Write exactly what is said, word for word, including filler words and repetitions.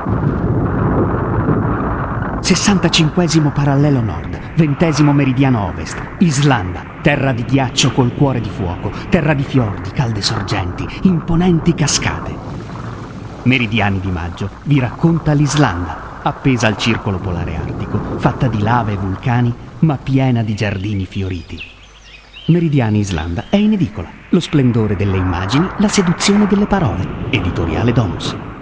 sessantacinquesimo parallelo nord, ventesimo meridiano ovest, Islanda, terra di ghiaccio col cuore di fuoco, terra di fiordi, calde sorgenti, imponenti cascate. Meridiani di maggio vi racconta l'Islanda, appesa al circolo polare artico, fatta di lava e vulcani, ma piena di giardini fioriti. Meridiani Islanda è in edicola, lo splendore delle immagini, la seduzione delle parole. Editoriale Domus.